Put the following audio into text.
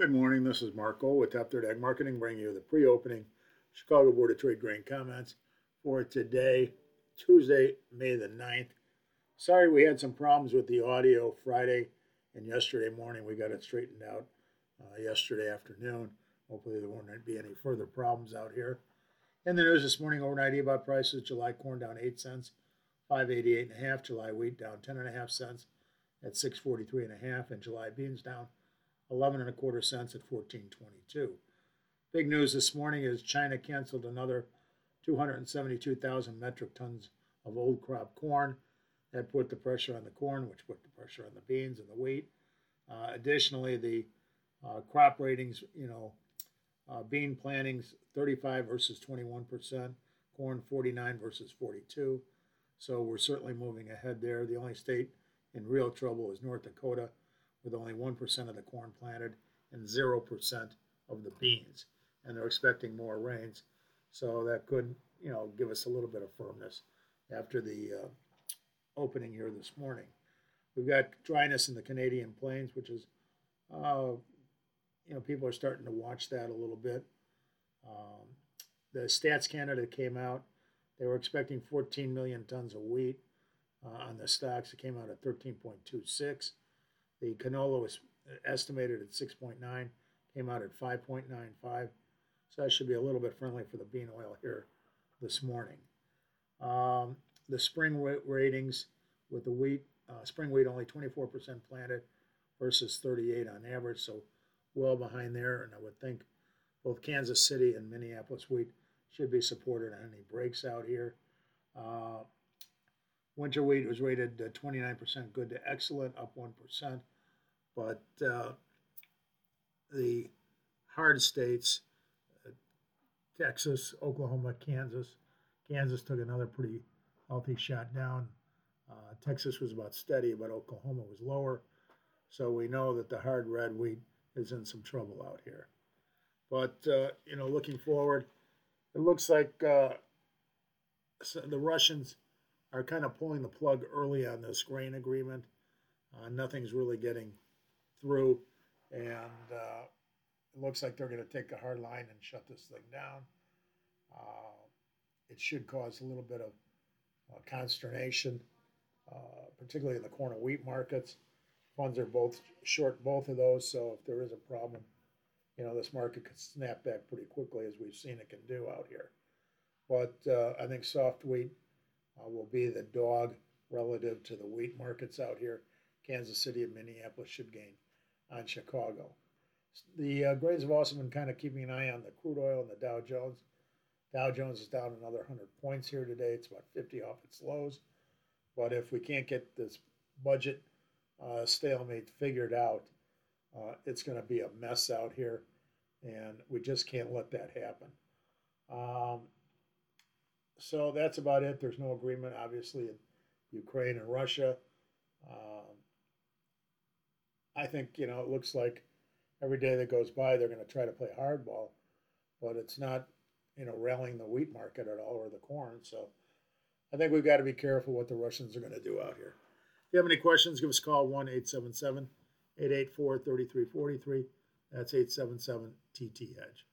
Good morning. This is Marco with Top Third Ag Marketing, bringing you the pre-opening Chicago Board of Trade grain comments for today, Tuesday, May the 9th. Sorry we had some problems with the audio Friday and yesterday morning. We got it straightened out yesterday afternoon. Hopefully there won't be any further problems out here. In the news this morning, overnight EBOT prices: July corn down 8 cents, 588.5. July wheat down 10.5 cents at 643.5, and July beans down 11.25 cents at 14.22. Big news this morning is China canceled another 272,000 metric tons of old crop corn. That put the pressure on the corn, which put the pressure on the beans and the wheat. Additionally, the crop ratings, bean plantings 35 versus 21%, corn 49 versus 42. So we're certainly moving ahead there. The only state in real trouble is North Dakota, with only 1% of the corn planted and 0% of the beans. And they're expecting more rains. So that could, give us a little bit of firmness after the opening here this morning. We've got dryness in the Canadian plains, which is, people are starting to watch that a little bit. The Stats Canada came out. They were expecting 14 million tons of wheat on the stocks. It came out at 13.26. The canola was estimated at 6.9, came out at 5.95. So that should be a little bit friendly for the bean oil here this morning. The spring ratings with the wheat, spring wheat only 24% planted versus 38 on average, so well behind there. And I would think both Kansas City and Minneapolis wheat should be supported on any breaks out here. Winter wheat was rated 29% good to excellent, up 1%. But the hard states, Texas, Oklahoma, Kansas took another pretty healthy shot down. Texas was about steady, but Oklahoma was lower. So we know that the hard red wheat is in some trouble out here. But, looking forward, it looks like the Russians are kind of pulling the plug early on this grain agreement. Nothing's really getting through, and it looks like they're going to take a hard line and shut this thing down. It should cause a little bit of consternation, particularly in the corn and wheat markets. Funds are both short both of those, so if there is a problem, this market could snap back pretty quickly, as we've seen it can do out here. But I think soft wheat will be the dog relative to the wheat markets out here. Kansas City and Minneapolis should gain on Chicago. The grains have also been kind of keeping an eye on the crude oil and the Dow Jones. Dow Jones is down another 100 points here today. It's about 50 off its lows. But if we can't get this budget stalemate figured out, it's going to be a mess out here, and we just can't let that happen. So that's about it. There's no agreement, obviously, in Ukraine and Russia. I think, it looks like every day that goes by, they're going to try to play hardball, but it's not, rallying the wheat market at all or the corn. So I think we've got to be careful what the Russians are going to do out here. If you have any questions, give us a call, 1-877-884-3343. That's 877-TT-EDGE.